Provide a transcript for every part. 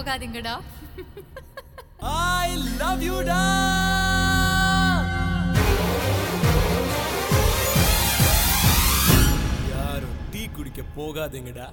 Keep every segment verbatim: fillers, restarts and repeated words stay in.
போகாதீங்கடா. I love you டா. யாரும் tea குடிக்க போகாதீங்கடா.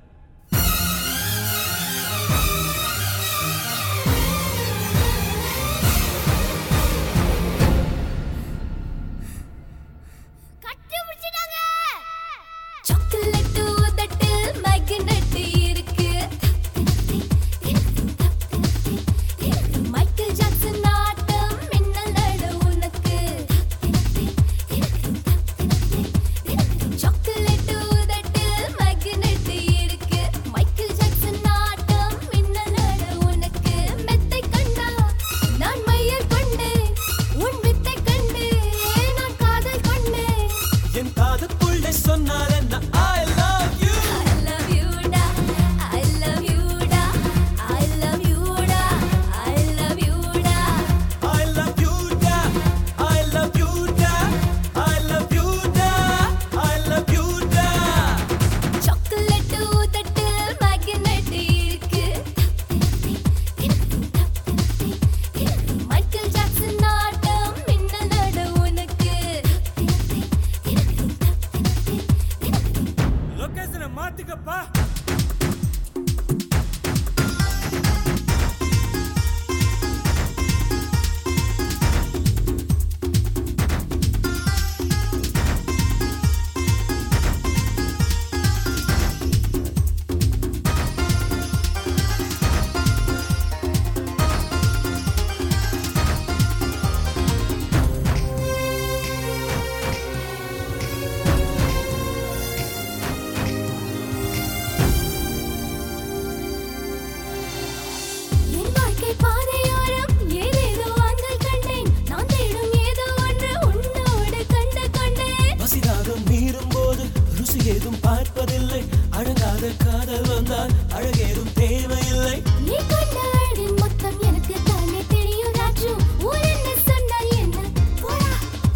ஏதும் பார்ப்பதில்லை அழகாத காதல் வந்தால் அழகேதும் தேவையில்லை நீ கொண்டாடின் மொத்தம் எனக்கு தானே தெரியும் ராஜு ஊர் என்ன சொன்னால் என்ன போடா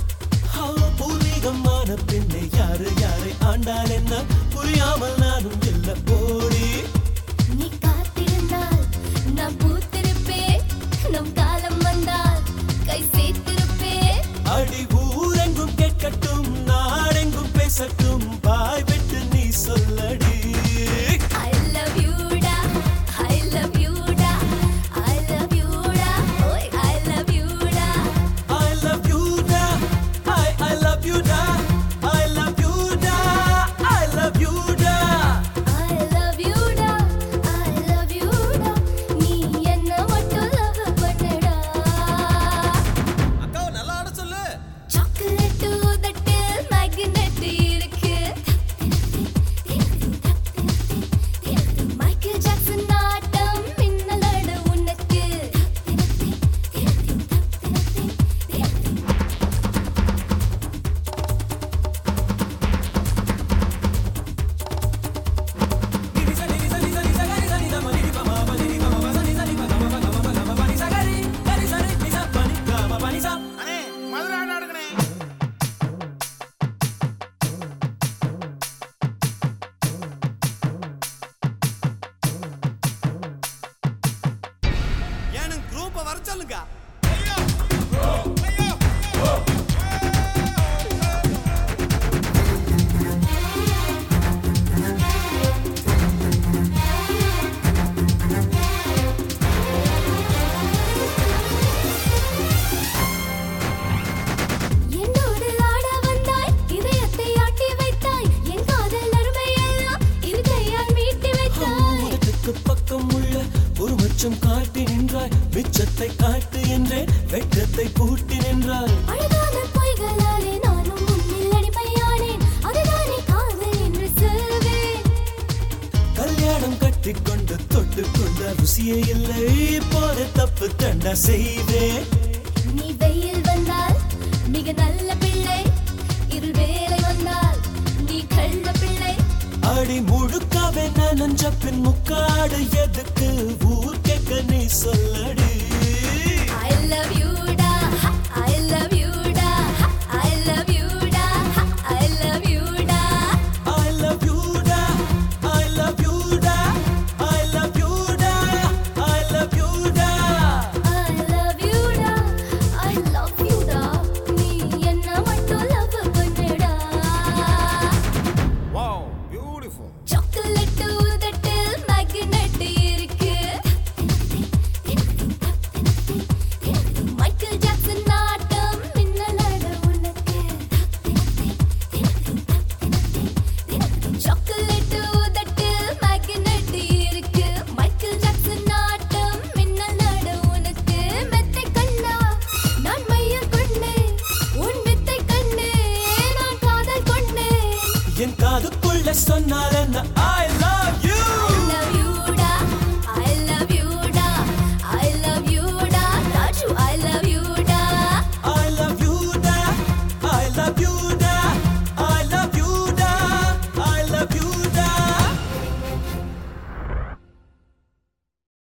பூர்வீகமான பெண்ணை யாரு யாரை ஆண்டால் என்ன புரியாமல் நானும் இல்ல போடி நீ காத்திருந்தால் நான் பூத்திருப்பேன் நம் காலம் வந்தால் கை சேர்த்திருப்பேன் அடி ஊரெங்கும் கேட்கட்டும் நாடெங்கும் பேசட்டும் பாய் விட்டு நீ சொல்லடி I love you da I love you da I love you da oh I love you da I love you da I I love you da I love you da I love you da I love you da I love you da நீ என்ன மட்டும் love பண்ணடா அக்கா நல்லா ஆட சொல்லு chocolate உதட்டு magnet இருக்கு Michael Jackson ஆட்டம் மின்னலோட உனக்கு அண்ணே மதுரை ஆட ஆடுங்கண்ணே ஏனும் குரூப்பை வர சொல்லுங்க என்னோடு ஆட வந்தாய் இதயத்தை ஆட்டி வைத்தாய் என் காதல் அருமையெல்லாம் இருக்கையால் மீட்டி வைத்தாய் உதட்டுக்கு பக்கம் உள்ள ஒரு மச்சம் காட்டி நின்றாய் மிச்சத்தை காட்டு என்றேன் வெட்கத்தை பூட்டி நின்றாய் அழகான பொய்களாலே நானும் முன்னில் அடிமையானேன் அதுதானே காதல் என்று சொல்வேன் கல்யாணம் கட்டிக்கொண்டு தொட்டு கொண்ட ருசியே இல்லை போற தப்பு தண்டா செய்வேன் நீ வெயில் வந்தால் மிக நல்ல பிள்ளை இருள் வேலை வந்தால் நீ கள்ள பிள்ளை அடி முழுக்காவே நனஞ்ச பின் முக்காடு எதுக்கு ஊர் கேட்க நீ சொல்லடி I love you da I love you da I love you da I love you da I love you da I love you da I love you da I காதுக்குள்ள சொன்னார் என்ன I love you